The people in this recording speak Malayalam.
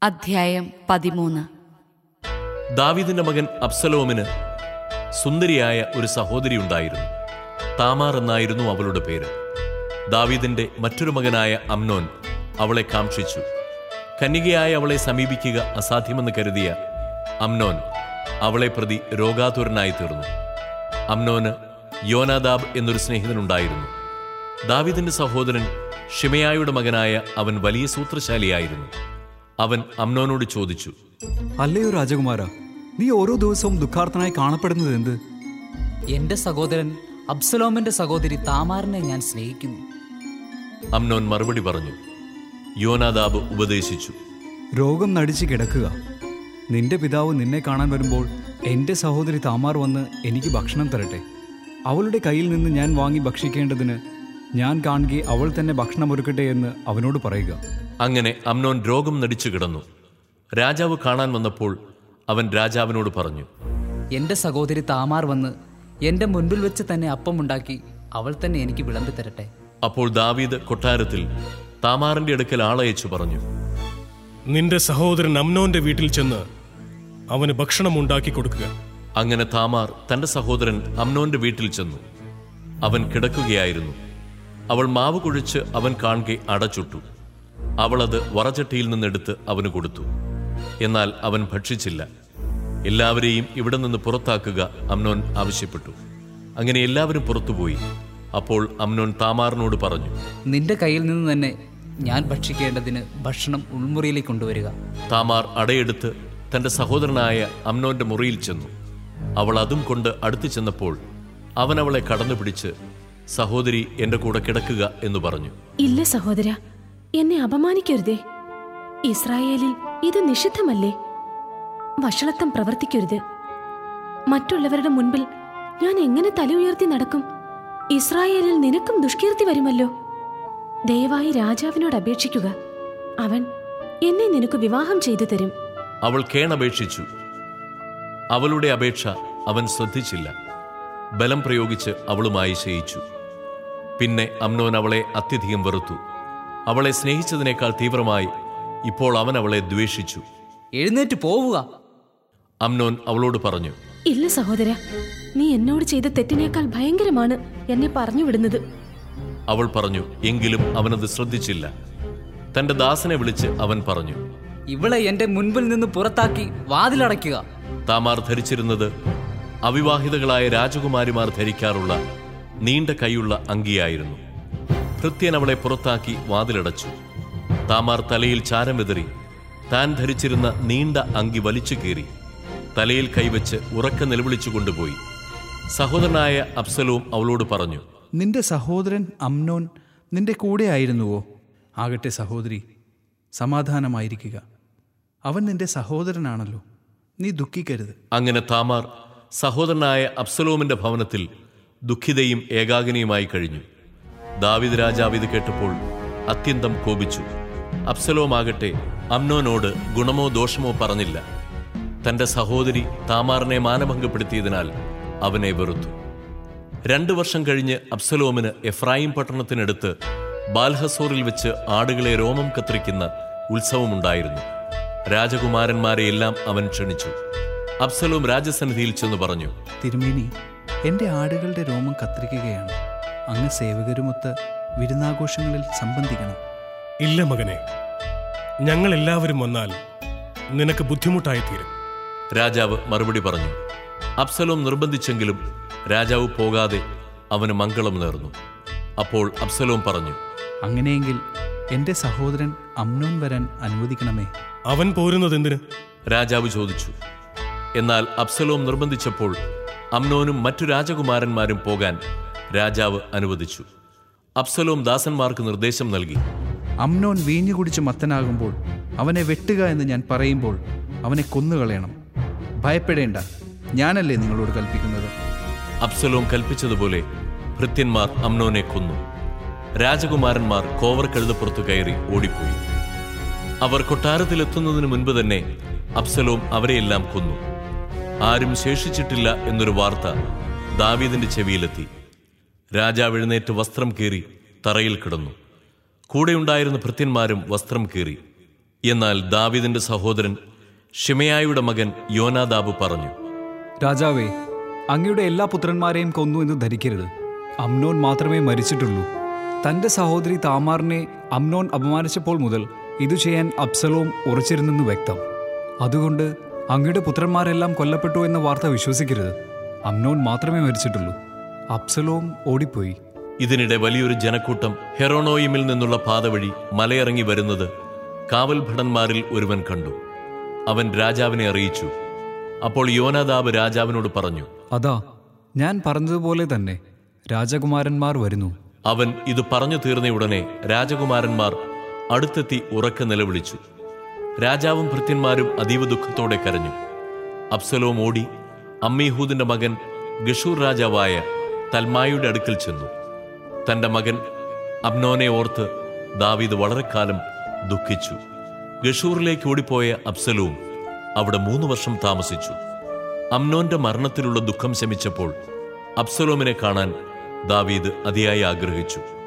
അധ്യായം 13. ദാവീദിന്റെ മകൻ അബ്സലോമിന് സുന്ദരിയായ ഒരു സഹോദരി ഉണ്ടായിരുന്നു. താമാർ എന്നായിരുന്നു അവളുടെ പേര്. ദാവീദിന്റെ മറ്റൊരു മകനായ അമ്നോൻ അവളെ കാംക്ഷിച്ചു. കന്യകയായ അവളെ സമീപിക്കുക അസാധ്യമെന്ന് കരുതിയ അമ്നോൻ അവളെ പ്രതി രോഗാതുരനായി തീർന്നു. അമ്നോന് യോനാദാബ് എന്നൊരു സ്നേഹിതനുണ്ടായിരുന്നു. ദാവീദിന്റെ സഹോദരൻ ഷിമയായുടെ മകനായ അവൻ വലിയ സൂത്രശാലിയായിരുന്നു. അവൻ അമ്നോനോട് ചോദിച്ചു, അല്ലയോ രാജകുമാര, നീ ഓരോ ദിവസവും ദുഃഖാർത്ഥനായി കാണപ്പെടുന്നത് എന്ത്? എന്റെ സഹോദരൻ അബ്സലോമിന്റെ സഹോദരി താമാറിനെ ഞാൻ സ്നേഹിക്കുന്നു. അമ്നോൻ മറുപടി പറഞ്ഞു. യോനാദാബ് ഉപദേശിച്ചു, രോഗം നടിച്ച് കിടക്കുക. നിന്റെ പിതാവ് നിന്നെ കാണാൻ വരുമ്പോൾ എൻ്റെ സഹോദരി താമാർ വന്ന് എനിക്ക് ഭക്ഷണം തരട്ടെ. അവളുടെ കയ്യിൽ നിന്ന് ഞാൻ വാങ്ങി ഭക്ഷിക്കേണ്ടതിന് ഞാൻ കാണുകെ അവൾ തന്നെ ഭക്ഷണം ഒരുക്കട്ടെ എന്ന് അവനോട് പറയുക. അങ്ങനെ അമ്നോൻ രോഗം നടിച്ചു കിടന്നു. രാജാവ് കാണാൻ വന്നപ്പോൾ അവൻ രാജാവിനോട് പറഞ്ഞു, എന്റെ സഹോദരി താമാർ വന്ന് എന്റെ മുൻപിൽ വെച്ച് തന്നെ അപ്പമുണ്ടാക്കി അവൾ തന്നെ എനിക്ക് വിളമ്പി തരട്ടെ. അപ്പോൾ ദാവീദ് കൊട്ടാരത്തിൽ താമാറിന്റെ അടുക്കൽ ആളയച്ചു പറഞ്ഞു, നിന്റെ സഹോദരൻ അമ്നോന്റെ വീട്ടിൽ ചെന്ന് അവന് ഭക്ഷണം ഉണ്ടാക്കി കൊടുക്കുക. അങ്ങനെ താമാർ തന്റെ സഹോദരൻ അമ്നോന്റെ വീട്ടിൽ ചെന്നു. അവൻ കിടക്കുകയായിരുന്നു. അവൾ മാവ് കുഴിച്ച് അവൻ കാണെ അടച്ചുട്ടു. അവൾ അത് വറചട്ടിയിൽ നിന്നെടുത്ത് അവന് കൊടുത്തു. എന്നാൽ അവൻ ഭക്ഷിച്ചില്ല. എല്ലാവരെയും ഇവിടെ നിന്ന് പുറത്താക്കുക അമ്നോൻ ആവശ്യപ്പെട്ടു. അങ്ങനെ എല്ലാവരും പുറത്തുപോയി. അപ്പോൾ അമ്നോൻ താമാറിനോട് പറഞ്ഞു, നിന്റെ കയ്യിൽ നിന്ന് തന്നെ ഞാൻ ഭക്ഷിക്കേണ്ടതിന് ഭക്ഷണം ഉൾമുറിയിലേക്ക് കൊണ്ടുവരിക. താമാർ അടയെടുത്ത് തന്റെ സഹോദരനായ അമ്നോന്റെ മുറിയിൽ ചെന്നു. അവൾ അതും കൊണ്ട് അടുത്തു ചെന്നപ്പോൾ അവൻ അവളെ കടന്നുപിടിച്ച്, സഹോദരി എന്റെ കൂടെ കിടക്കുക എന്ന് പറഞ്ഞു. ഇല്ല സഹോദര, എന്നെ അപമാനിക്കരുതേ. ഇസ്രായേലിൽ ഇത് നിഷിദ്ധമല്ലേ? വഷളത്വം പ്രവർത്തിക്കരുത്. മറ്റുള്ളവരുടെ മുൻപിൽ ഞാൻ എങ്ങനെ തല ഉയർത്തി നടക്കും? ഇസ്രായേലിൽ നിനക്കും ദുഷ്കീർത്തി വരുമല്ലോ. ദയവായി രാജാവിനോട് അപേക്ഷിക്കുക. അവൻ എന്നെ നിനക്ക് വിവാഹം ചെയ്തു തരും. അവൾ കേണപേക്ഷിച്ചു. അവളുടെ അപേക്ഷ അവൻ ശ്രദ്ധിച്ചില്ല. ബലം പ്രയോഗിച്ച് അവളുമായി ശയിച്ചു. പിന്നെ അമ്നോൻ അവളെ അത്യധികം വെറുത്തു. അവളെ സ്നേഹിച്ചതിനേക്കാൾ തീവ്രമായി ഇപ്പോൾ അവൻ അവളെ ദ്വേഷിച്ചു. എഴുന്നേറ്റ് പോവുക. അമ്നോൻ അവളോട് പറഞ്ഞു, ഇല്ല സഹോദര, നീ എന്നോട് ചെയ്ത തെറ്റിനേക്കാൾ ഭയങ്കരമാണ് എന്നെ പറഞ്ഞു വിടുന്നത്. അവൾ പറഞ്ഞു. എങ്കിലും അവനത് ശ്രദ്ധിച്ചില്ല. തന്റെ ദാസനെ വിളിച്ച് അവൻ പറഞ്ഞു, ഇവളെ എന്റെ മുൻപിൽ നിന്ന് പുറത്താക്കി വാതിലടയ്ക്കുക. താമാർ ധരിച്ചിരുന്നത് അവിവാഹിതകളായ രാജകുമാരിമാർ ധരിക്കാറുള്ള നീണ്ട കൈയുള്ള അങ്കിയായിരുന്നു. ഭൃത്യൻ അവളെ പുറത്താക്കി വാതിലടച്ചു. താമാർ തലയിൽ ചാരം വിതറി താൻ ധരിച്ചിരുന്ന നീണ്ട അങ്കി വലിച്ചു കീറി തലയിൽ കൈവച്ച് ഉറക്കെ നിലവിളിച്ചു കൊണ്ടുപോയി. സഹോദരനായ അബ്സലോം അവളോട് പറഞ്ഞു, നിന്റെ സഹോദരൻ അമ്നോൻ നിന്റെ കൂടെ ആയിരുന്നുവോ? ആകട്ടെ സഹോദരി, സമാധാനമായിരിക്കുക. അവൻ നിന്റെ സഹോദരനാണല്ലോ, നീ ദുഃഖിക്കരുത്. അങ്ങനെ താമാർ സഹോദരനായ അബ്സലോമിന്റെ ഭവനത്തിൽ ദുഃഖിതയും ഏകാകിനിയുമായി കഴിഞ്ഞു. ദാവീദ് രാജാവ് ഇത് കേട്ടപ്പോൾ അത്യന്തം കോപിച്ചു. അബ്സലോമാകട്ടെ അമ്നോനോട് ഗുണമോ ദോഷമോ പറഞ്ഞില്ല. തന്റെ സഹോദരി താമാറിനെ മാനഭംഗപ്പെടുത്തിയതിനാൽ അവനെ വെറുത്തു. 2 വർഷം കഴിഞ്ഞ് അബ്സലോമിന് എഫ്രായിം പട്ടണത്തിനടുത്ത് ബാൽഹസോറിൽ വെച്ച് ആടുകളെ രോമം കത്രിക്കുന്ന ഉത്സവമുണ്ടായിരുന്നു. രാജകുമാരന്മാരെയെല്ലാം അവൻ ക്ഷണിച്ചു. അബ്സലോം രാജസന്നിധിയിൽ ചെന്ന് പറഞ്ഞു, തിരുമേനി, എൻ്റെ ആടുകളുടെ രോമം കത്രിക്കുകയാണ്. അങ്ങ് സേവകരുമൊത്ത് വിരുന്നാഘോഷങ്ങളിൽ സംബന്ധിക്കണം. ഇല്ല മകനെ, ഞങ്ങൾ എല്ലാവരും വന്നാൽ നിനക്ക് ബുദ്ധിമുട്ടായിത്തീരും. രാജാവ് മറുപടി പറഞ്ഞു. അബ്സലോം നിർബന്ധിച്ചെങ്കിലും രാജാവ് പോകാതെ അവന് മംഗളം നേർന്നു. അപ്പോൾ അബ്സലോം പറഞ്ഞു, അങ്ങനെയെങ്കിൽ എൻ്റെ സഹോദരൻ അമ്നോൻ വരാൻ അനുവദിക്കണമേ. അവൻ പോരുന്നതെന്തിന്? രാജാവ് ചോദിച്ചു. എന്നാൽ അബ്സലോം നിർബന്ധിച്ചപ്പോൾ അമ്നോനും മറ്റു രാജകുമാരന്മാരും പോകാൻ രാജാവ് അനുവദിച്ചു. അബ്സലോം ദാസന്മാർക്ക് നിർദ്ദേശം നൽകി, അമ്നോൻ വീഞ്ഞു കുടിച്ച് മത്തനാകുമ്പോൾ അവനെ വെട്ടുക എന്ന് ഞാൻ പറയുമ്പോൾ അവനെ കൊന്നുകളയണം. ഭയപ്പെടേണ്ട, ഞാനല്ലേ നിങ്ങളോട് കൽപ്പിക്കുന്നത്. അബ്സലോം കൽപ്പിച്ചതുപോലെ ഭൃത്യന്മാർ അമ്നോനെ കൊന്നു. രാജകുമാരന്മാർ കോവർ കഴുതപ്പുറത്തു കയറി ഓടിപ്പോയി. അവർ കൊട്ടാരത്തിലെത്തുന്നതിന് മുൻപ് തന്നെ അബ്സലോം അവരെയെല്ലാം കൊന്നു. ആരും ശേഷിച്ചിട്ടില്ല എന്നൊരു വാർത്ത ദാവീദിന്റെ ചെവിയിലെത്തി. രാജാവ് എഴുന്നേറ്റ് വസ്ത്രം കീറി തറയിൽ കിടന്നു. കൂടെയുണ്ടായിരുന്ന ഭൃത്യന്മാരും വസ്ത്രം കീറി. എന്നാൽ ദാവീദിന്റെ സഹോദരൻ ഷിമെയായുടെ മകൻ യോനാദാബ് പറഞ്ഞു, രാജാവേ, അങ്ങയുടെ എല്ലാ പുത്രന്മാരെയും കൊന്നു എന്ന് ധരിക്കരുത്. അമ്നോൻ മാത്രമേ മരിച്ചിട്ടുള്ളൂ. തൻ്റെ സഹോദരി താമാറിനെ അമ്നോൻ അപമാനിച്ചപ്പോൾ മുതൽ ഇത് ചെയ്യാൻ അബ്സലോം ഉറച്ചിരുന്നെന്ന് വ്യക്തം. അതുകൊണ്ട് അങ്ങയുടെ പുത്രന്മാരെല്ലാം കൊല്ലപ്പെട്ടു എന്ന വാർത്ത വിശ്വസിക്കരുത്. അമ്നോൻ മാത്രമേ മരിച്ചിട്ടുള്ളൂ. അബ്സലോം ഓടിപ്പോയി. ഇതിനിടെ വലിയൊരു ജനക്കൂട്ടം ഹെറോണോയിമിൽ നിന്നുള്ള പാത വഴി മലയിറങ്ങി വരുന്നത് കാവൽ ഭടന്മാരിൽ ഒരുവൻ കണ്ടു. അവൻ രാജാവിനെ അറിയിച്ചു. അപ്പോൾ യോനാദാബ് രാജാവിനോട് പറഞ്ഞു, അതാ, ഞാൻ പറഞ്ഞതുപോലെ തന്നെ രാജകുമാരന്മാർ വരുന്നു. അവൻ ഇത് പറഞ്ഞു തീർന്നയുടനെ രാജകുമാരന്മാർ അടുത്തെത്തി ഉറക്കെ നിലവിളിച്ചു. രാജാവും ഭൃത്യന്മാരും അതീവ ദുഃഖത്തോടെ കരഞ്ഞു. അബ്സലോം ഓടി അമ്മീഹൂദിന്റെ മകൻ ഗഷൂർ രാജാവായ തൽമായുടെ അടുക്കൽ ചെന്നു. തന്റെ മകൻ അബ്നോനെ ഓർത്ത് ദാവീദ് വളരെക്കാലം ദുഃഖിച്ചു. ഗഷൂറിലേക്ക് ഓടിപ്പോയ അബ്സലോം അവിടെ 3 വർഷം താമസിച്ചു. അമ്നോന്റെ മരണത്തിലുള്ള ദുഃഖം ശമിച്ചപ്പോൾ അബ്സലോമിനെ കാണാൻ ദാവീദ് അതിയായി ആഗ്രഹിച്ചു.